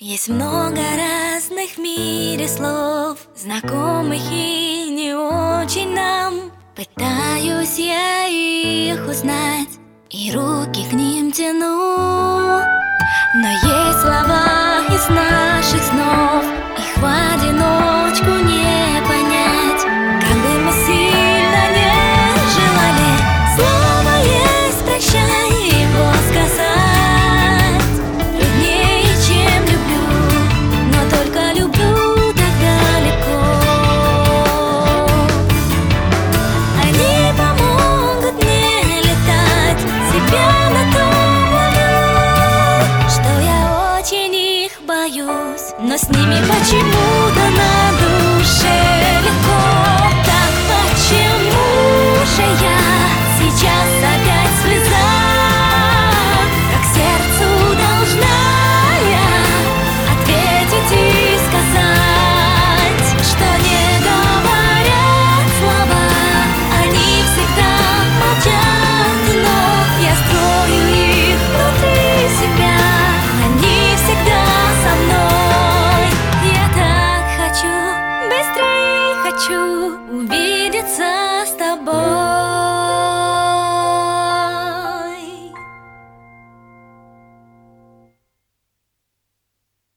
Есть много разных в мире слов, знакомых и не очень нам. Пытаюсь я их узнать и руки к ним тяну. Но есть слова из наших снов, их в одиночку не понять. Как бы мы сильно не желали, слово есть прощай, его сказать труднее, чем люблю, но только люблю так далеко. Они помогут мне летать, себя на том ловлю, что я очень их боюсь, но с ними почему-то на душе легко. Так почему же я